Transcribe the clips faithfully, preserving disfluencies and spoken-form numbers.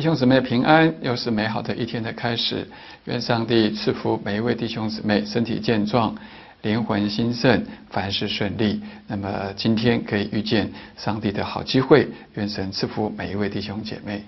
兄姊妹平安，又是美好的一天的开始。愿上帝赐福每一位弟兄姊妹身体健壮，灵魂兴盛，凡事顺利。那么今天可以遇见上帝的好机会，愿神赐福每一位弟兄姐妹。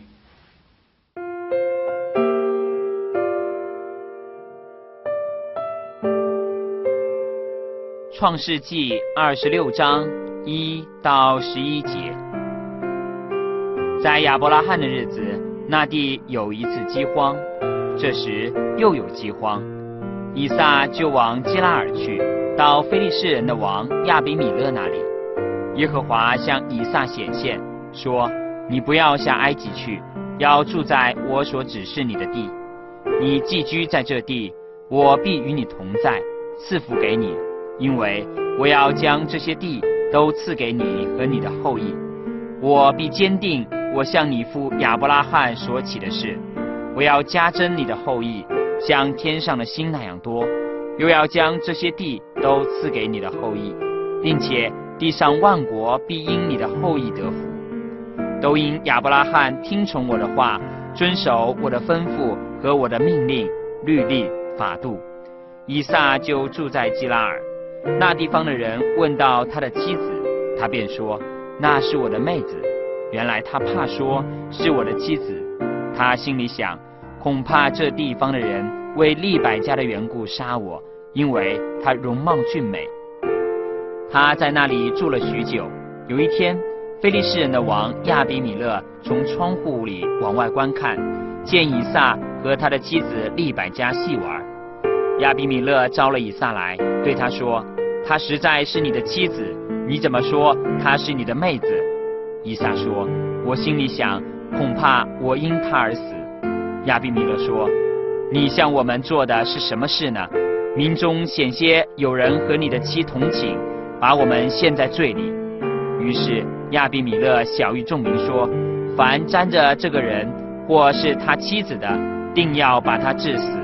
创世纪二十六章一到十一节，在亚伯拉罕的日子，那地有一次饥荒，这时又有饥荒，以撒就往基拉尔去，到非利士人的王亚比米勒那里。耶和华向以撒显现，说：你不要下埃及去，要住在我所指示你的地。你寄居在这地，我必与你同在，赐福给你，因为我要将这些地都赐给你和你的后裔。我必坚定我向你父亚伯拉罕所起的事，我要加增你的后裔，像天上的星那样多，又要将这些地都赐给你的后裔，并且地上万国必因你的后裔得福。都因亚伯拉罕听从我的话，遵守我的吩咐和我的命令、律例、法度。以撒就住在基拉尔。那地方的人问到他的妻子，他便说：那是我的妹子。原来他怕说是我的妻子，他心里想，恐怕这地方的人为利百加的缘故杀我，因为她容貌俊美。他在那里住了许久。有一天，非利士人的王亚比米勒从窗户里往外观看，见以撒和他的妻子利百加戏玩。亚比米勒招了以撒来，对他说：她实在是你的妻子，你怎么说她是你的妹子？以撒说：我心里想，恐怕我因她而死。亚比米勒说：你向我们做的是什么事呢？民中险些有人和你的妻同寝，把我们陷在罪里。于是亚比米勒晓谕众民说：凡沾着这个人或是他妻子的，定要把他治死。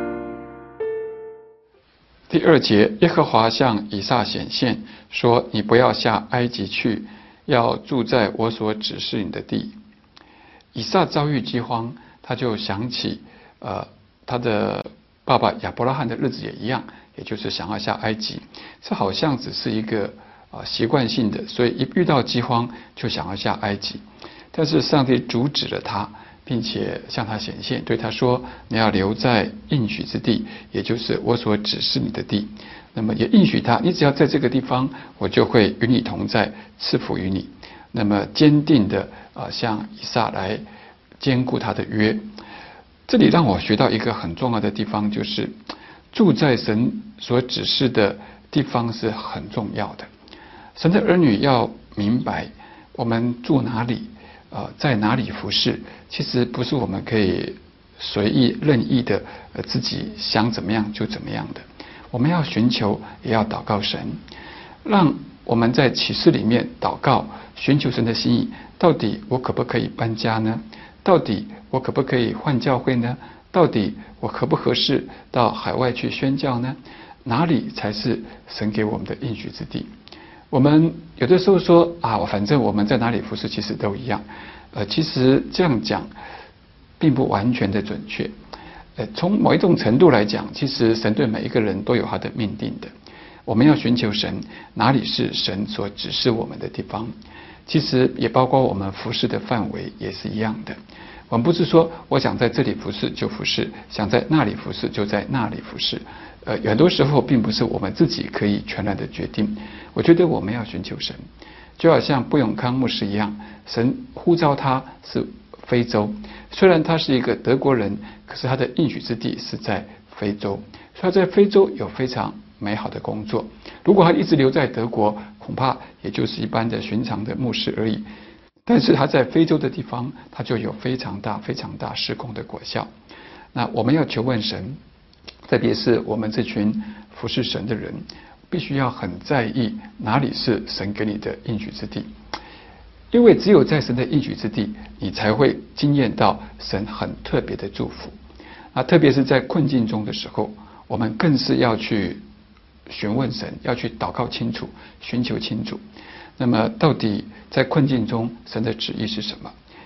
第二节，耶和华向以撒显现，说：你不要下埃及去，要住在我所指示你的地。以撒遭遇饥荒，他就想起呃他的爸爸亚伯拉罕的日子也一样，也就是想要下埃及。这好像只是一个啊习惯性的，所以一遇到饥荒就想要下埃及。但是上帝阻止了他，并且向他显现，对他说：你要留在应许之地，也就是我所指示你的地。那么也应许他，你只要在这个地方，我就会与你同在，赐福于你。那么坚定的啊向以撒来坚固他的约。这里让我学到一个很重要的地方，就是住在神所指示的地方是很重要的。神的儿女要明白，我们住哪里，呃，在哪里服侍，其实不是我们可以随意任意的，呃，自己想怎么样就怎么样的。我们要寻求，也要祷告神，让我们在启示里面祷告，寻求神的心意。到底我可不可以搬家呢？到底我可不可以换教会呢？到底我合不合适到海外去宣教呢？哪里才是神给我们的应许之地？我们有的时候说啊，反正我们在哪里服侍，其实都一样。呃，其实这样讲并不完全的准确。呃，从某一种程度来讲，其实神对每一个人都有他的命定的。我们要寻求神，哪里是神所指示我们的地方，其实也包括我们服侍的范围也是一样的。我们不是说我想在这里服侍就服侍，想在那里服侍就在那里服侍。呃，很多时候并不是我们自己可以全然的决定。我觉得我们要寻求神，就好像布永康牧师一样，神呼召他是非洲，虽然他是一个德国人，可是他的应许之地是在非洲，所以他在非洲有非常美好的工作。如果他一直留在德国，恐怕也就是一般的寻常的牧师而已。但是他在非洲的地方，他就有非常大非常大事工的果效。那我们要求问神，特别是我们这群服侍神的人，必须要很在意哪里是神给你的应许之地，因为只有在神的应许之地，你才会经验到神很特别的祝福。啊，特别是在困境中的时候，我们更是要去询问神，要去祷告清楚，寻求清楚。那么到底在困境中神的旨意是什么？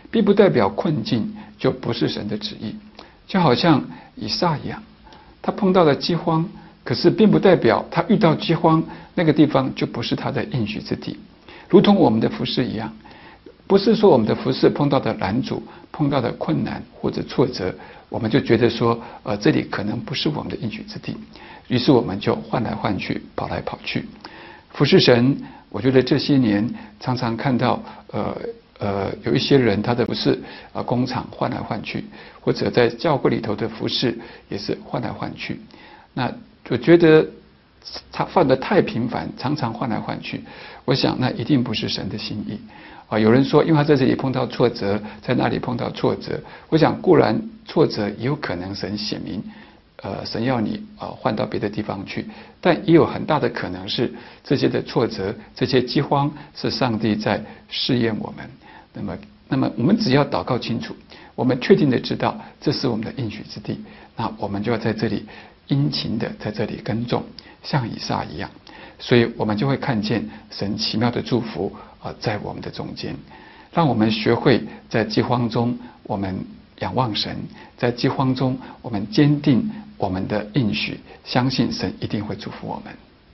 并不代表困境就不是神的旨意。就好像以撒一样，他碰到了饥荒，可是并不代表他遇到饥荒那个地方就不是他的应许之地。如同我们的服事一样，不是说我们的服事碰到的拦阻、碰到的困难或者挫折，我们就觉得说，呃，这里可能不是我们的应许之地，于是我们就换来换去，跑来跑去。服事神，我觉得这些年常常看到，呃呃，有一些人他的服事啊，工厂换来换去，或者在教会里头的服事也是换来换去。那我觉得他犯得太频繁，常常换来换去，我想那一定不是神的心意啊。有人说，因为他在这里碰到挫折，在那里碰到挫折，我想固然挫折也有可能神显明，呃，神要你啊换到别的地方去，但也有很大的可能是这些的挫折，这些饥荒是上帝在试验我们。那么，那么我们只要祷告清楚，我们确定的知道这是我们的应许之地，那我们就要在这里殷勤的在这里耕种，像以撒一样，所以我们就会看见神奇妙的祝福啊，在我们的中间，让我们学会在饥荒中我们仰望神，在饥荒中我们坚定我们的应许，相信神一定会祝福我们。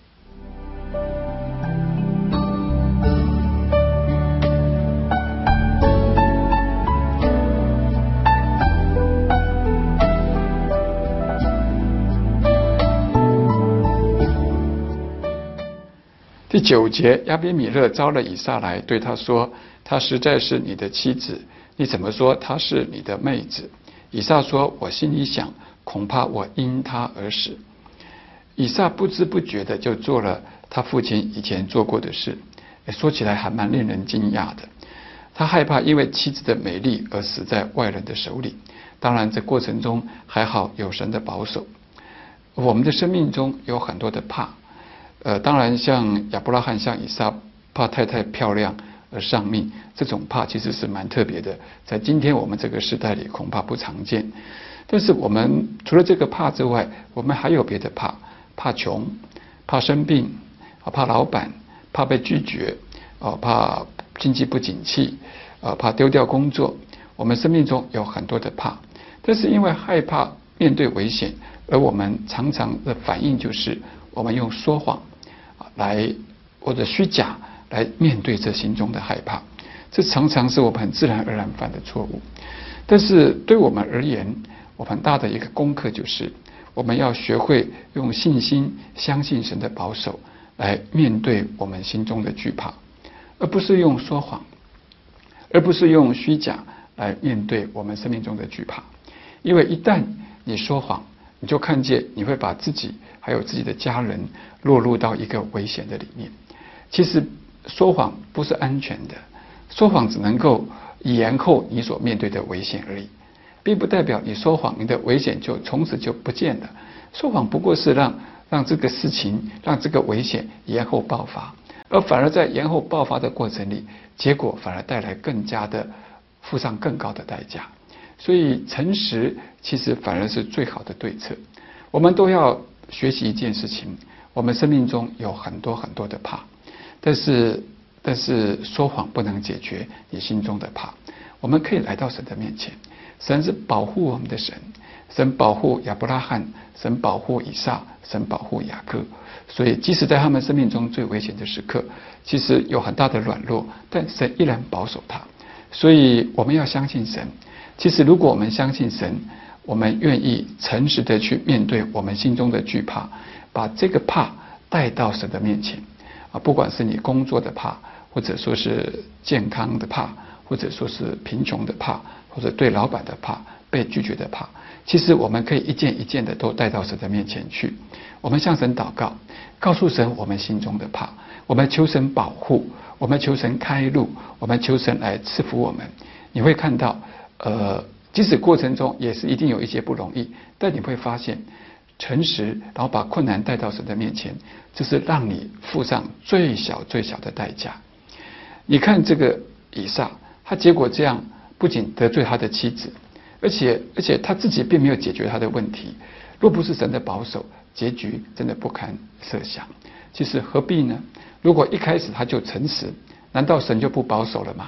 第九节，亚比米勒招了以撒来，对他说：“她实在是你的妻子，你怎么说她是你的妹子？”以撒说：“我心里想，恐怕我因她而死。”以撒不知不觉的就做了他父亲以前做过的事，说起来还蛮令人惊讶的。他害怕因为妻子的美丽而死在外人的手里，当然这过程中还好有神的保守。我们的生命中有很多的怕。呃，当然，像亚伯拉罕、像以撒，怕太太漂亮而丧命，这种怕其实是蛮特别的，在今天我们这个时代里恐怕不常见。但是我们除了这个怕之外，我们还有别的怕：怕穷，怕生病，啊，怕老板，怕被拒绝，啊，怕经济不景气，啊，怕丢掉工作。我们生命中有很多的怕，但是因为害怕面对危险，而我们常常的反应就是我们用说谎来或者虚假来面对这心中的害怕，这常常是我们很自然而然犯的错误。但是对我们而言，我们很大的一个功课就是，我们要学会用信心相信神的保守来面对我们心中的惧怕，而不是用说谎，而不是用虚假来面对我们生命中的惧怕。因为一旦你说谎，你就看见你会把自己还有自己的家人落入到一个危险的里面。其实说谎不是安全的，说谎只能够延后你所面对的危险而已，并不代表你说谎，你的危险就从此就不见了。说谎不过是让让这个事情，让这个危险延后爆发，而反而在延后爆发的过程里，结果反而带来更加的付上更高的代价。所以诚实其实反而是最好的对策。我们都要学习一件事情，我们生命中有很多很多的怕，但是但是说谎不能解决你心中的怕。我们可以来到神的面前，神是保护我们的神，神保护亚伯拉罕，神保护以撒，神保护雅各。所以即使在他们生命中最危险的时刻，其实有很大的软弱，但神依然保守他。所以我们要相信神。其实如果我们相信神，我们愿意诚实的去面对我们心中的惧怕，把这个怕带到神的面前啊，不管是你工作的怕，或者说是健康的怕，或者说是贫穷的怕，或者对老板的怕，被拒绝的怕，其实我们可以一件一件的都带到神的面前去。我们向神祷告，告诉神我们心中的怕，我们求神保护，我们求神开路，我们求神来赐福我们。你会看到呃，即使过程中也是一定有一些不容易，但你会发现诚实，然后把困难带到神的面前，这是让你付上最小最小的代价。你看这个以撒，他结果这样，不仅得罪他的妻子，而且而且他自己并没有解决他的问题。若不是神的保守，结局真的不堪设想。其实何必呢？如果一开始他就诚实，难道神就不保守了吗？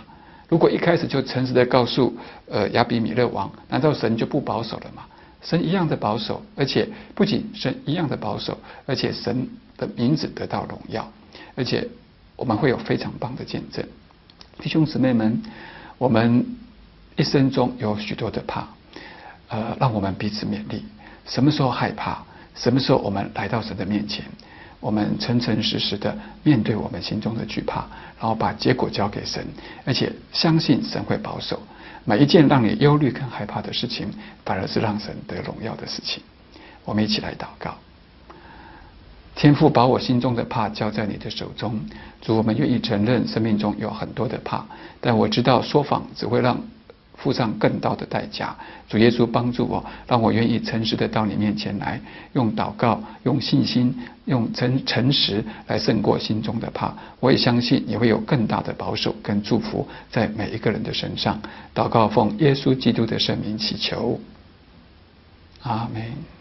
如果一开始就诚实的告诉呃亚比米勒王，难道神就不保守了吗？神一样的保守，而且不仅神一样的保守，而且神的名字得到荣耀，而且我们会有非常棒的见证。弟兄姊妹们，我们一生中有许多的怕，呃，让我们彼此勉励。什么时候害怕？什么时候我们来到神的面前，我们诚诚实实的面对我们心中的惧怕，然后把结果交给神，而且相信神会保守。每一件让你忧虑跟害怕的事情，反而是让神得荣耀的事情。我们一起来祷告。天父，把我心中的怕交在你的手中。主，我们愿意承认生命中有很多的怕，但我知道说谎只会让付上更高的代价。主耶稣，帮助我，让我愿意诚实的到你面前来，用祷告，用信心，用诚诚实来胜过心中的怕。我也相信你会有更大的保守跟祝福在每一个人的身上。祷告奉耶稣基督的圣名祈求，阿们。